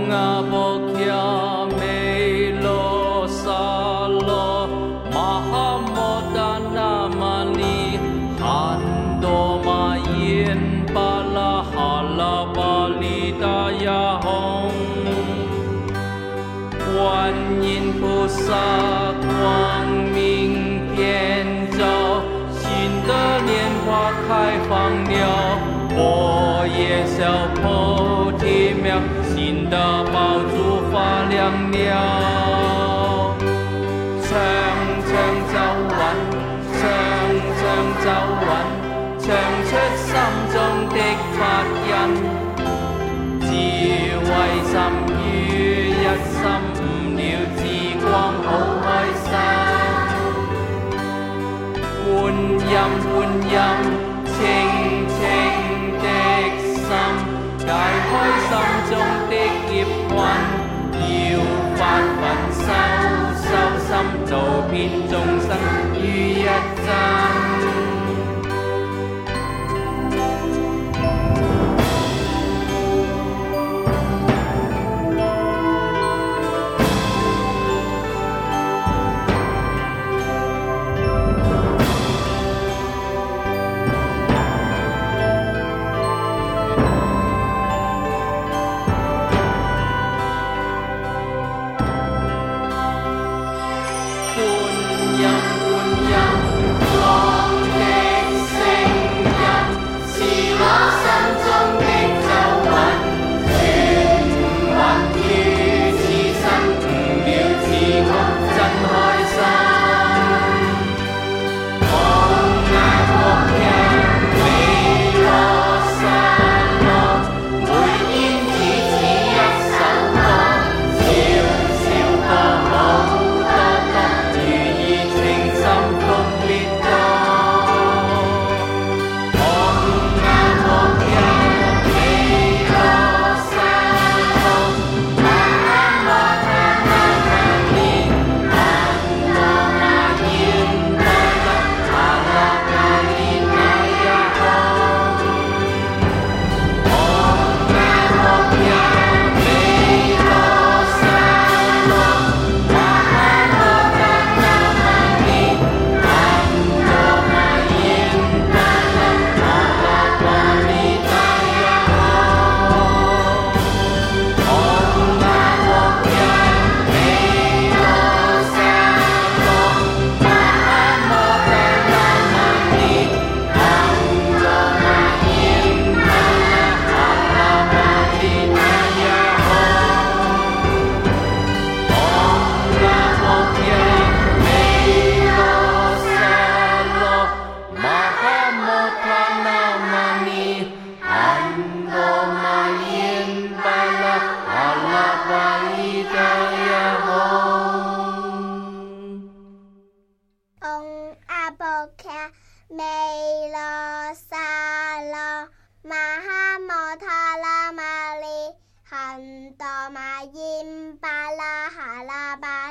观音菩萨光明遍照，新的莲花开放了，佛也笑菩提苗，新的宝珠发亮了。层层早晚，层层早晚，唱出心中的法印，智慧心於一心。之光好開心，觀音清清的心，解開心中的業困，要發奮修心，做遍眾生於一真。 Hanta ma yin ba la ha la ba